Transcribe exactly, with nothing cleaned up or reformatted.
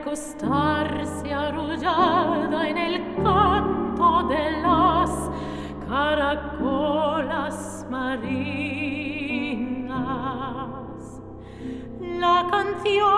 recostarse arrullada en el canto de las caracolas marinas. La canción